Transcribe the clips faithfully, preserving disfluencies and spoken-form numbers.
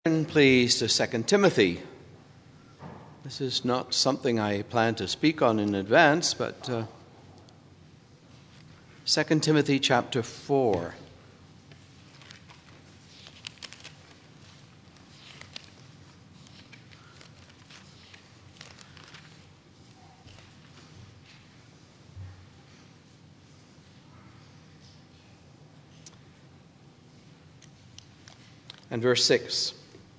Turn, please, to Second Timothy. This is not something I plan to speak on in advance, but uh, Second Timothy chapter four. And verse six.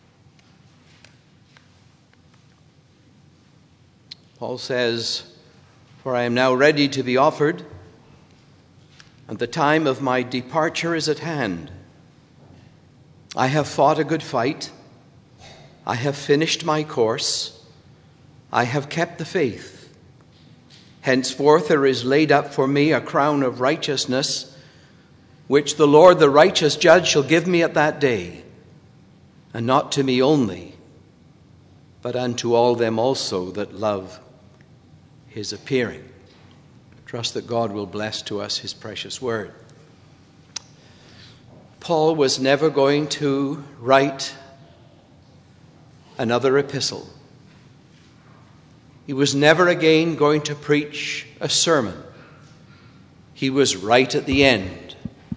Paul says, "For I am now ready to be offered, and the time of my departure is at hand. I have fought a good fight. I have finished my course. I have kept the faith. Henceforth there is laid up for me a crown of righteousness, which the Lord, the righteous judge, shall give me at that day, and not to me only, but unto all them also that love his appearing." Trust that God will bless to us his precious word. Paul was never going to write another epistle. He was never again going to preach a sermon. He was right at the end.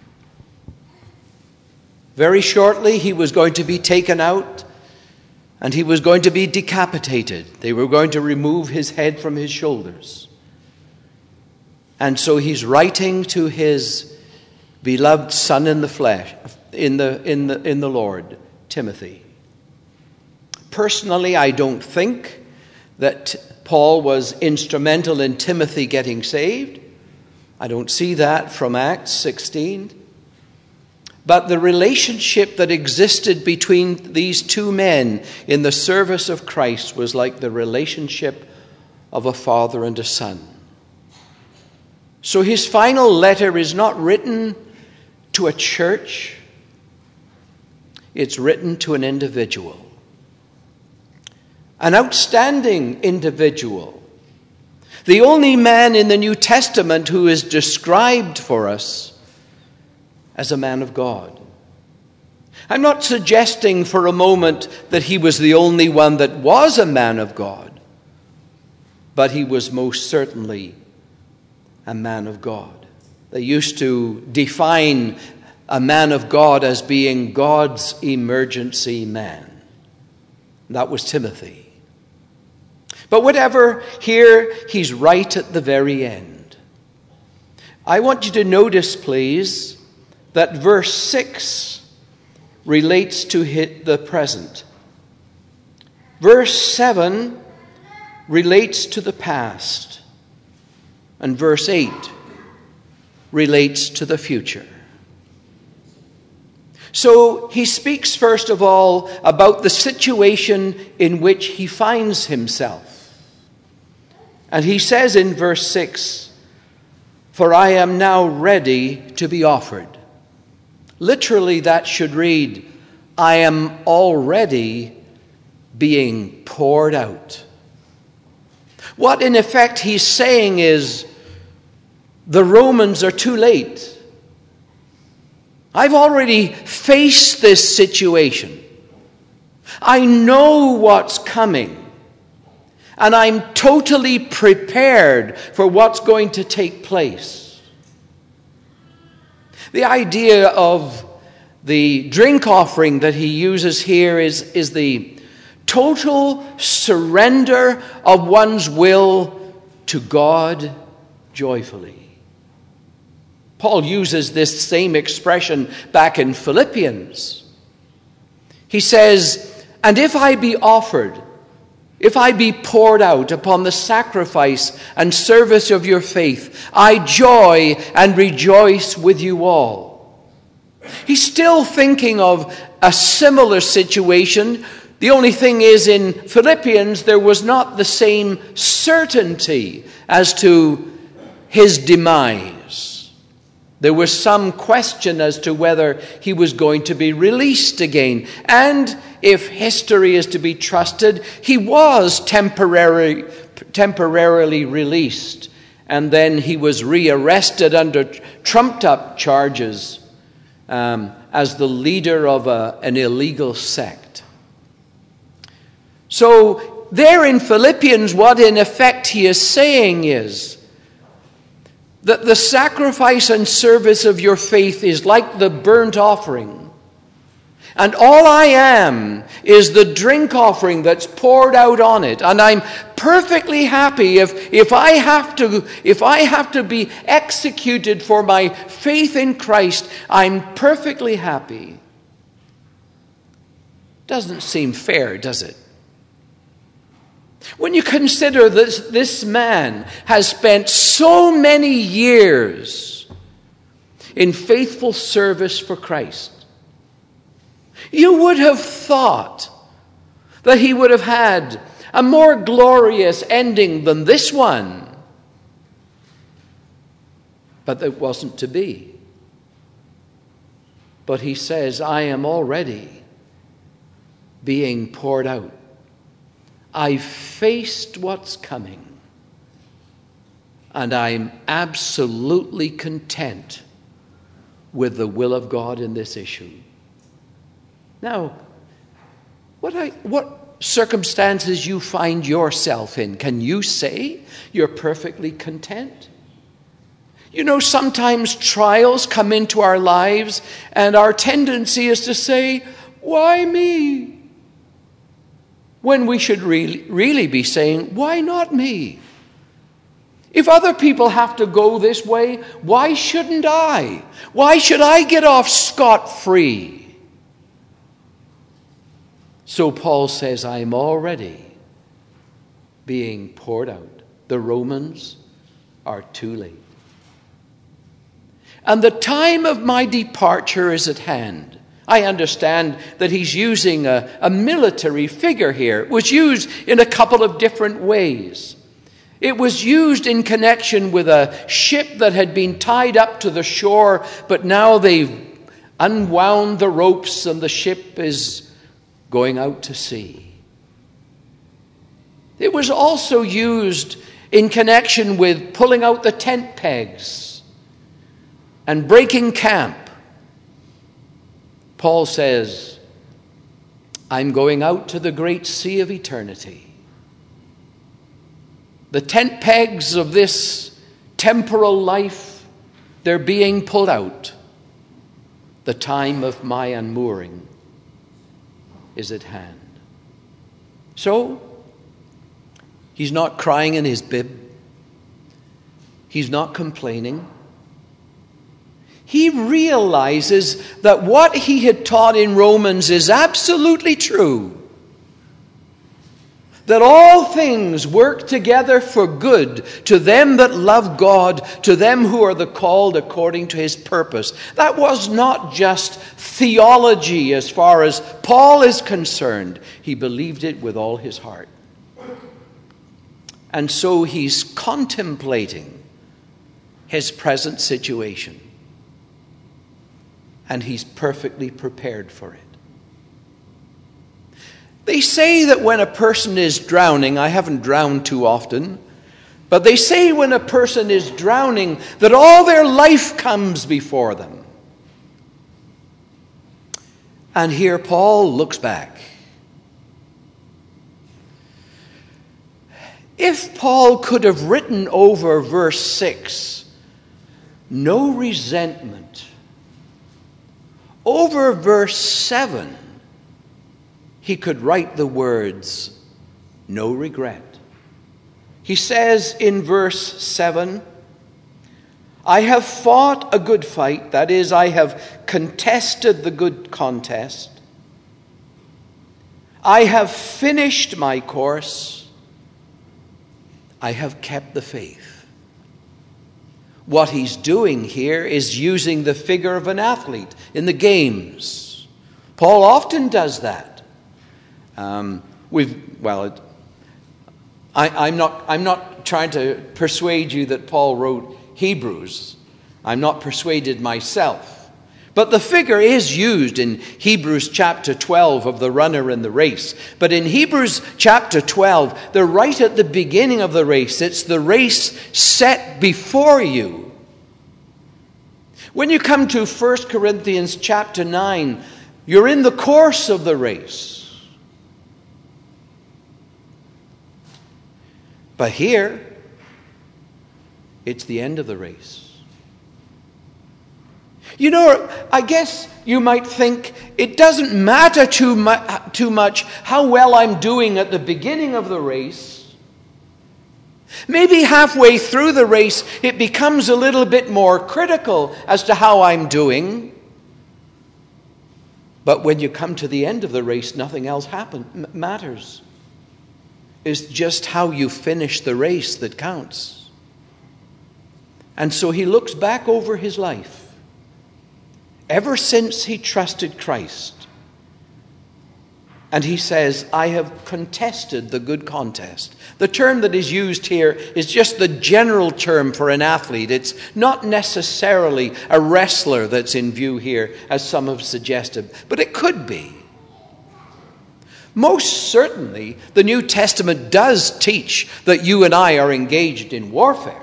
Very shortly, he was going to be taken out and he was going to be decapitated. They were going to remove his head from his shoulders. And so he's writing to his beloved son in the flesh, in the, in the, in the Lord, Timothy. Personally, I don't think that Paul was instrumental in Timothy getting saved. I don't see that from Acts sixteen. But the relationship that existed between these two men in the service of Christ was like the relationship of a father and a son. So his final letter is not written to a church. It's written to an individual. An outstanding individual. The only man in the New Testament who is described for us as a man of God. I'm not suggesting for a moment that he was the only one that was a man of God, but he was most certainly a man of God. They used to define a man of God as being God's emergency man. That was Timothy. But whatever, here he's right at the very end. I want you to notice, please, that verse six relates to the present. Verse seven relates to the past. And verse eight relates to the future. So he speaks first of all about the situation in which he finds himself. And he says in verse six, "For I am now ready to be offered." Literally, that should read, "I am already being poured out." What in effect he's saying is, the Romans are too late. I've already faced this situation. I know what's coming. And I'm totally prepared for what's going to take place. The idea of the drink offering that he uses here is, is the total surrender of one's will to God joyfully. Paul uses this same expression back in Philippians. He says, "And if I be offered, if I be poured out upon the sacrifice and service of your faith, I joy and rejoice with you all." He's still thinking of a similar situation. The only thing is, in Philippians, there was not the same certainty as to his demise. There was some question as to whether he was going to be released again. And if history is to be trusted, he was temporary, temporarily released. And then he was rearrested under trumped-up charges um, as the leader of a, an illegal sect. So there in Philippians, what in effect he is saying is that the sacrifice and service of your faith is like the burnt offering. And all I am is the drink offering that's poured out on it. And I'm perfectly happy if, if I have to, if I have to be executed for my faith in Christ, I'm perfectly happy. Doesn't seem fair, does it? When you consider that this man has spent so many years in faithful service for Christ, you would have thought that he would have had a more glorious ending than this one. But it wasn't to be. But he says, I am already being poured out. I've faced what's coming. And I'm absolutely content with the will of God in this issue. Now, what, I, what circumstances you find yourself in, can you say you're perfectly content? You know, sometimes trials come into our lives, and our tendency is to say, why me? When we should really, really be saying, why not me? If other people have to go this way, why shouldn't I? Why should I get off scot-free? So Paul says, I'm already being poured out. The Romans are too late. And the time of my departure is at hand. I understand that he's using a, a military figure here. It was used in a couple of different ways. It was used in connection with a ship that had been tied up to the shore, but now they've unwound the ropes and the ship is going out to sea. It was also used in connection with pulling out the tent pegs and breaking camp. Paul says, I'm going out to the great sea of eternity. The tent pegs of this temporal life, they're being pulled out. The time of my unmooring is at hand. So, he's not crying in his bib. He's not complaining. He realizes that what he had taught in Romans is absolutely true. That all things work together for good to them that love God, to them who are the called according to his purpose. That was not just theology as far as Paul is concerned. He believed it with all his heart. And so he's contemplating his present situation. And he's perfectly prepared for it. They say that when a person is drowning, I haven't drowned too often, but they say when a person is drowning that all their life comes before them. And here Paul looks back. If Paul could have written over verse six, no resentment, over verse seven, he could write the words, no regret. He says in verse seven, I have fought a good fight, that is, I have contested the good contest. I have finished my course. I have kept the faith. What he's doing here is using the figure of an athlete in the games. Paul often does that. Um, we've well, it, I, I'm not. I'm not trying to persuade you that Paul wrote Hebrews. I'm not persuaded myself. But the figure is used in Hebrews chapter twelve of the runner in the race. But in Hebrews chapter twelve, they're right at the beginning of the race. It's the race set before you. When you come to First Corinthians chapter nine, you're in the course of the race. But here, it's the end of the race. You know, I guess you might think it doesn't matter too, mu- too much how well I'm doing at the beginning of the race. Maybe halfway through the race, it becomes a little bit more critical as to how I'm doing. But when you come to the end of the race, nothing else happen, matters. It's just how you finish the race that counts. And so he looks back over his life. Ever since he trusted Christ. And he says, I have contested the good contest. The term that is used here is just the general term for an athlete. It's not necessarily a wrestler that's in view here, as some have suggested, but it could be. Most certainly, the New Testament does teach that you and I are engaged in warfare.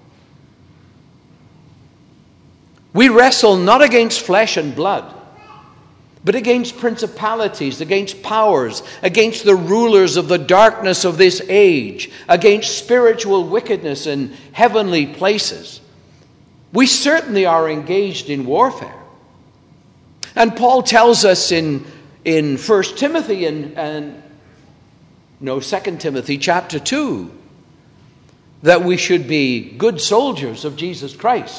We wrestle not against flesh and blood, but against principalities, against powers, against the rulers of the darkness of this age, against spiritual wickedness in heavenly places. We certainly are engaged in warfare. And Paul tells us in, in First Timothy and, and no, Second Timothy chapter two that we should be good soldiers of Jesus Christ.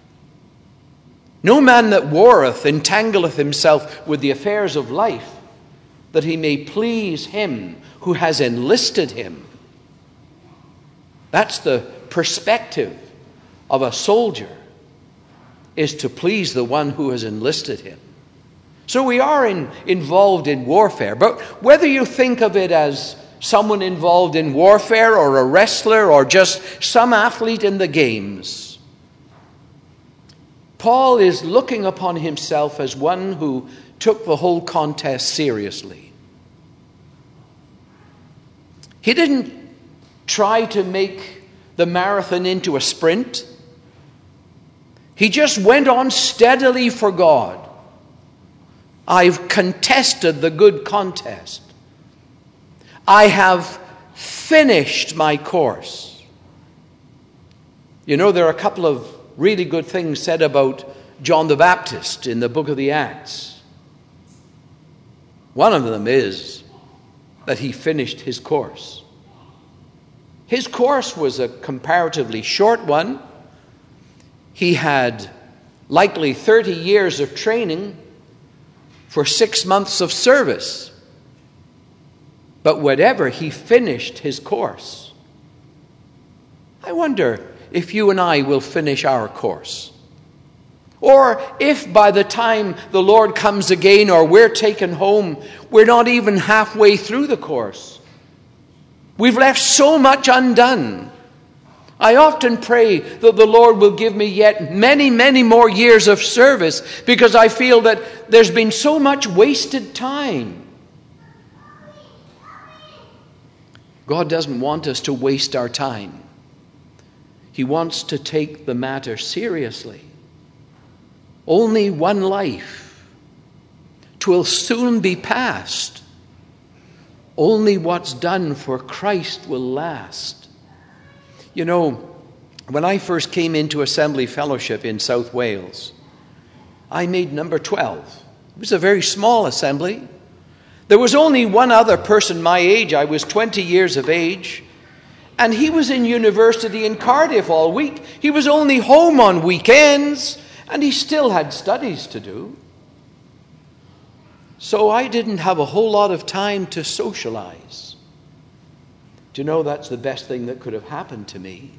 No man that warreth entangleth himself with the affairs of life, that he may please him who has enlisted him. That's the perspective of a soldier, is to please the one who has enlisted him. So we are in, involved in warfare. But whether you think of it as someone involved in warfare or a wrestler or just some athlete in the games, Paul is looking upon himself as one who took the whole contest seriously. He didn't try to make the marathon into a sprint. He just went on steadily for God. I've contested the good contest. I have finished my course. You know, there are a couple of really good things said about John the Baptist in the book of the Acts. One of them is that he finished his course. His course was a comparatively short one. He had likely thirty years of training for six months of service. But whatever, he finished his course. I wonder if you and I will finish our course. Or if by the time the Lord comes again or we're taken home, we're not even halfway through the course. We've left so much undone. I often pray that the Lord will give me yet many, many more years of service because I feel that there's been so much wasted time. God doesn't want us to waste our time. He wants to take the matter seriously. Only one life. 'Twill soon be past. Only what's done for Christ will last. You know, when I first came into Assembly Fellowship in South Wales, I made number twelve. It was a very small assembly. There was only one other person my age. I was twenty years of age. And he was in university in Cardiff all week. He was only home on weekends, and he still had studies to do. So I didn't have a whole lot of time to socialize. Do you know that's the best thing that could have happened to me?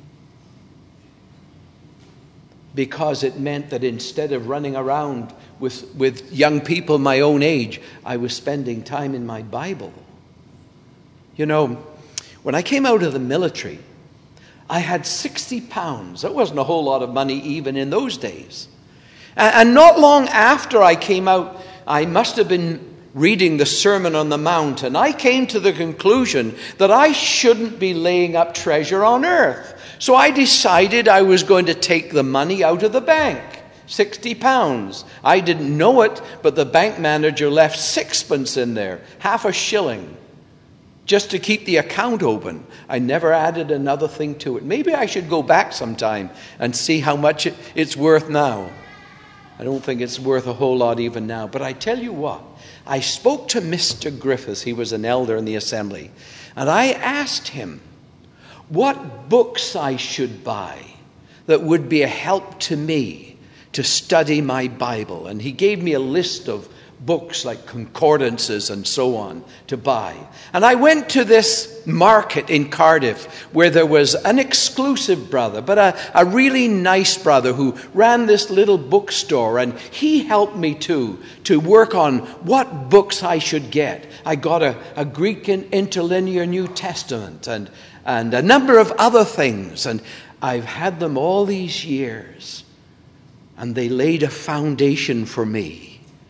Because it meant that instead of running around with, with young people my own age, I was spending time in my Bible. You know, when I came out of the military, I had sixty pounds. That wasn't a whole lot of money even in those days. And not long after I came out, I must have been reading the Sermon on the Mount, and I came to the conclusion that I shouldn't be laying up treasure on earth. So I decided I was going to take the money out of the bank. sixty pounds. I didn't know it, but the bank manager left sixpence in there, half a shilling. just to keep the account open. I never added another thing to it. Maybe I should go back sometime and see how much it, it's worth now. I don't think it's worth a whole lot even now. But I tell you what, I spoke to Mister Griffiths. He was an elder in the assembly. And I asked him what books I should buy that would be a help to me to study my Bible. And he gave me a list of books like concordances and so on to buy. And I went to this market in Cardiff where there was an exclusive brother, but a, a really nice brother who ran this little bookstore, and he helped me too to work on what books I should get. I got a, a Greek and interlinear New Testament and, and a number of other things, and I've had them all these years, and they laid a foundation for me.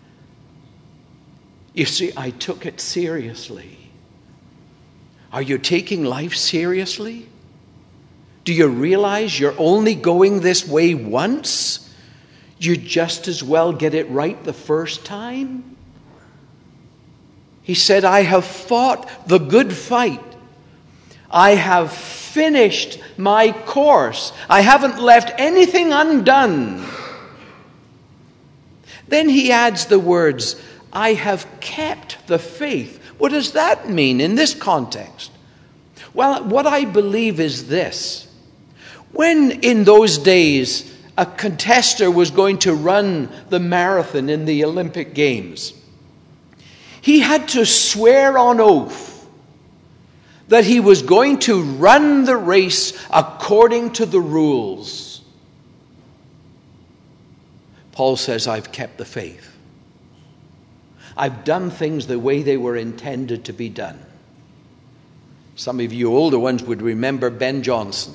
You see, I took it seriously. Are you taking life seriously? Do you realize you're only going this way once? You just as well get it right the first time. He said, I have fought the good fight. I have finished my course. I haven't left anything undone. Then he adds the words, I have kept the faith. What does that mean in this context? Well, what I believe is this. When in those days a contester was going to run the marathon in the Olympic Games, he had to swear on oath that he was going to run the race according to the rules. Paul says, I've kept the faith. I've done things the way they were intended to be done. Some of you older ones would remember Ben Johnson.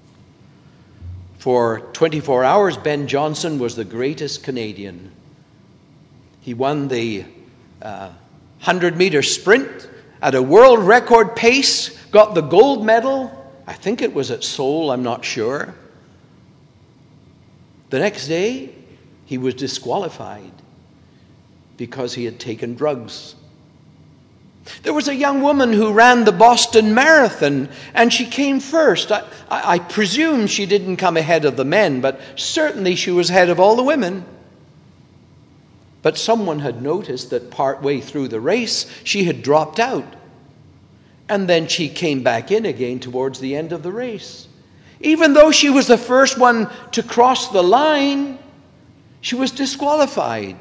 For twenty-four hours, Ben Johnson was the greatest Canadian. He won the uh, one hundred meter sprint at a world record pace, got the gold medal. I think it was at Seoul, I'm not sure. The next day, he was disqualified because he had taken drugs. There was a young woman who ran the Boston Marathon, and she came first. I, I, I presume she didn't come ahead of the men, but certainly she was ahead of all the women. But someone had noticed that partway through the race, she had dropped out. And then she came back in again towards the end of the race. Even though she was the first one to cross the line, she was disqualified.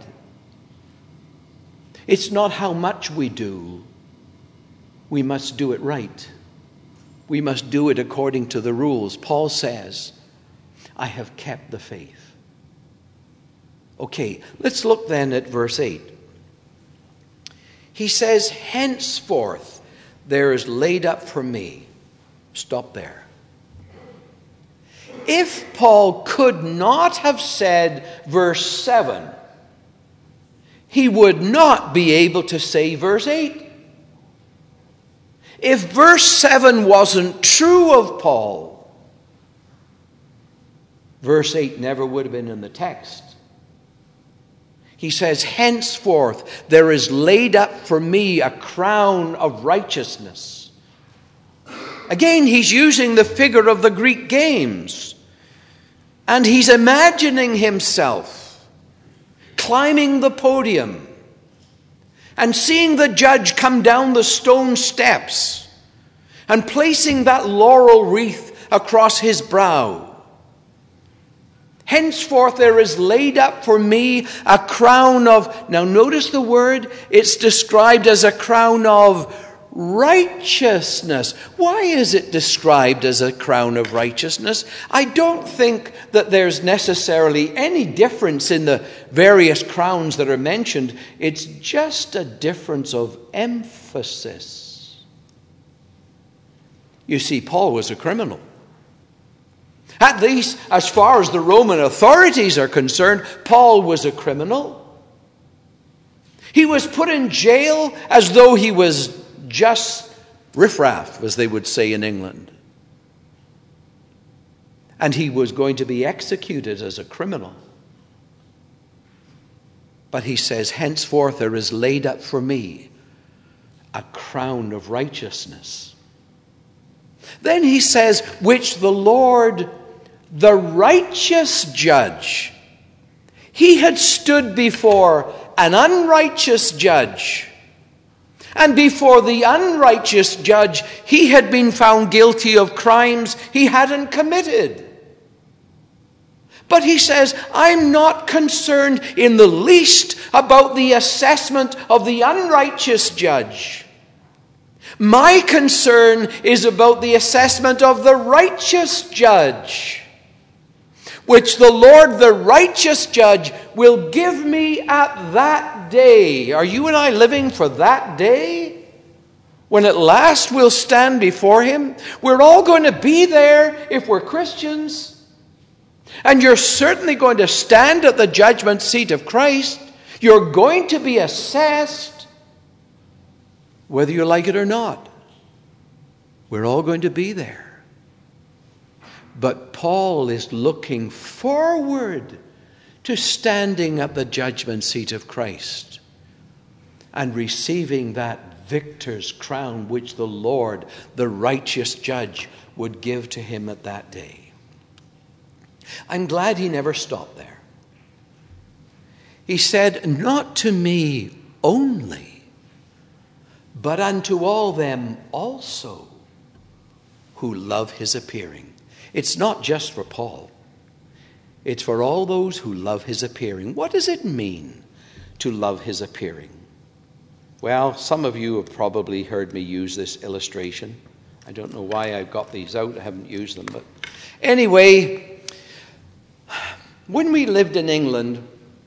It's not how much we do. We must do it right. We must do it according to the rules. Paul says, I have kept the faith. Okay, let's look then at verse eight. He says, henceforth there is laid up for me. Stop there. If Paul could not have said verse seven, he would not be able to say verse eight. If verse seven wasn't true of Paul, verse eight never would have been in the text. He says, henceforth there is laid up for me a crown of righteousness. Again, he's using the figure of the Greek games. And he's imagining himself climbing the podium and seeing the judge come down the stone steps and placing that laurel wreath across his brow. Henceforth there is laid up for me a crown of, now notice the word, it's described as a crown of righteousness. Why is it described as a crown of righteousness? I don't think that there's necessarily any difference in the various crowns that are mentioned. It's just a difference of emphasis. You see, Paul was a criminal. At least as far as the Roman authorities are concerned, Paul was a criminal. He was put in jail as though he was just riffraff, as they would say in England. And he was going to be executed as a criminal. But he says, henceforth there is laid up for me a crown of righteousness. Then he says, which the Lord, the righteous judge. He had stood before an unrighteous judge. And before the unrighteous judge, he had been found guilty of crimes he hadn't committed. But he says, I'm not concerned in the least about the assessment of the unrighteous judge. My concern is about the assessment of the righteous judge, which the Lord, the righteous judge, will give me at that day. Are you and I living for that day? When at last we'll stand before him? We're all going to be there if we're Christians. And you're certainly going to stand at the judgment seat of Christ. You're going to be assessed, whether you like it or not. We're all going to be there. But Paul is looking forward to standing at the judgment seat of Christ and receiving that victor's crown which the Lord, the righteous judge, would give to him at that day. I'm glad he never stopped there. He said, not to me only, but unto all them also who love his appearing. It's not just for Paul. It's for all those who love his appearing. What does it mean to love his appearing? Well, some of you have probably heard me use this illustration. I don't know why I've got these out. I haven't used them. But anyway, when we lived in England,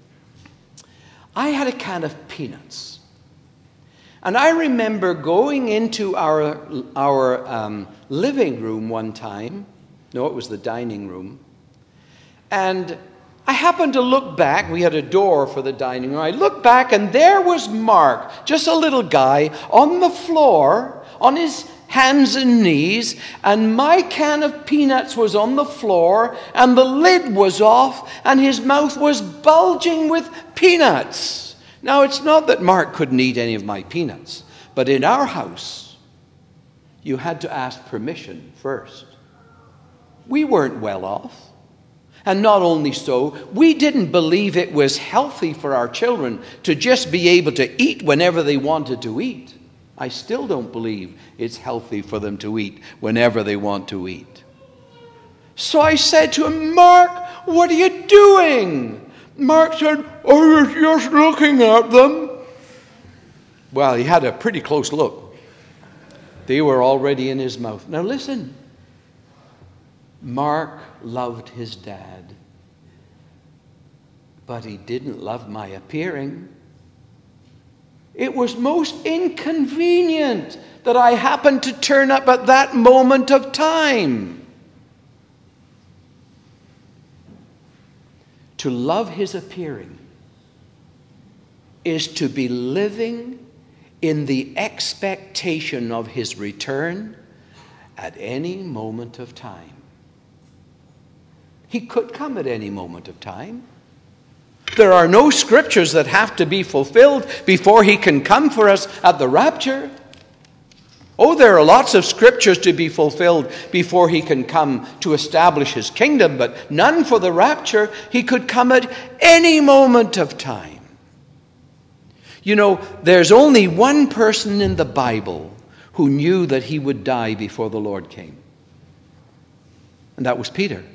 I had a can of peanuts. And I remember going into our, our um, living room one time. No, it was the dining room. And I happened to look back. We had a door for the dining room. I looked back and there was Mark, just a little guy, on the floor, on his hands and knees, and my can of peanuts was on the floor, and the lid was off, and his mouth was bulging with peanuts. Now, it's not that Mark couldn't eat any of my peanuts, but in our house, you had to ask permission first. We weren't well off. And not only so, we didn't believe it was healthy for our children to just be able to eat whenever they wanted to eat. I still don't believe it's healthy for them to eat whenever they want to eat. So I said to him, Mark, what are you doing? Mark said, I was just looking at them. Well, he had a pretty close look. They were already in his mouth. Now listen. Mark loved his dad, but he didn't love my appearing. It was most inconvenient that I happened to turn up at that moment of time. To love his appearing is to be living in the expectation of his return at any moment of time. He could come at any moment of time. There are no scriptures that have to be fulfilled before he can come for us at the rapture. Oh, there are lots of scriptures to be fulfilled before he can come to establish his kingdom, but none for the rapture. He could come at any moment of time. You know, there's only one person in the Bible who knew that he would die before the Lord came. And that was Peter.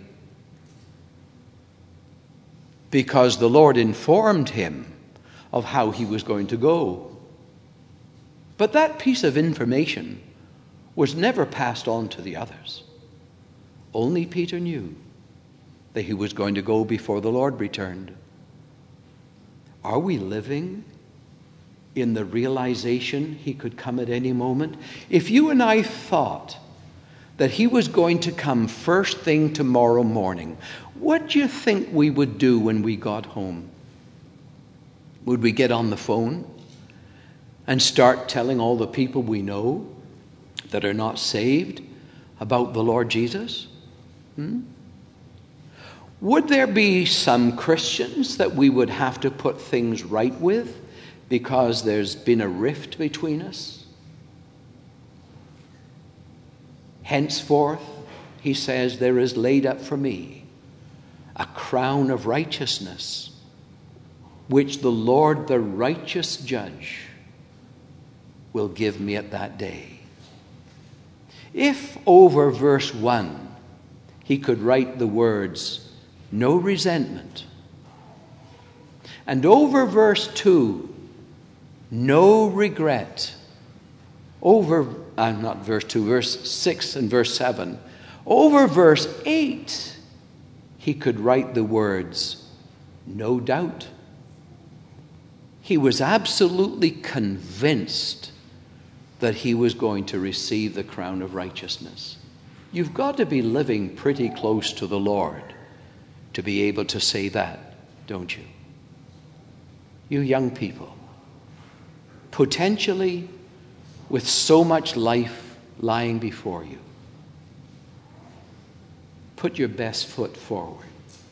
Because the Lord informed him of how he was going to go. But that piece of information was never passed on to the others. Only Peter knew that he was going to go before the Lord returned. Are we living in the realization he could come at any moment? If you and I thought that he was going to come first thing tomorrow morning, what do you think we would do when we got home? Would we get on the phone and start telling all the people we know that are not saved about the Lord Jesus? Hmm? Would there be some Christians that we would have to put things right with because there's been a rift between us? Henceforth, he says, there is laid up for me a crown of righteousness, which the Lord, the righteous judge, will give me at that day. If over verse one he could write the words, no resentment, and over verse two, no regret, over, uh, not verse two, verse six and verse seven, over verse eight, he could write the words, no doubt. He was absolutely convinced that he was going to receive the crown of righteousness. You've got to be living pretty close to the Lord to be able to say that, don't you? You young people, potentially with so much life lying before you, put your best foot forward.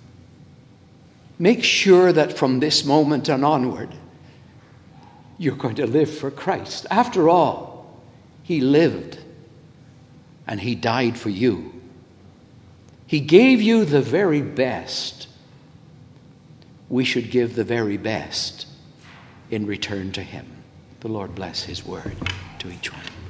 Make sure that from this moment on onward, you're going to live for Christ. After all, he lived and he died for you. He gave you the very best. We should give the very best in return to him. The Lord bless his word to each one.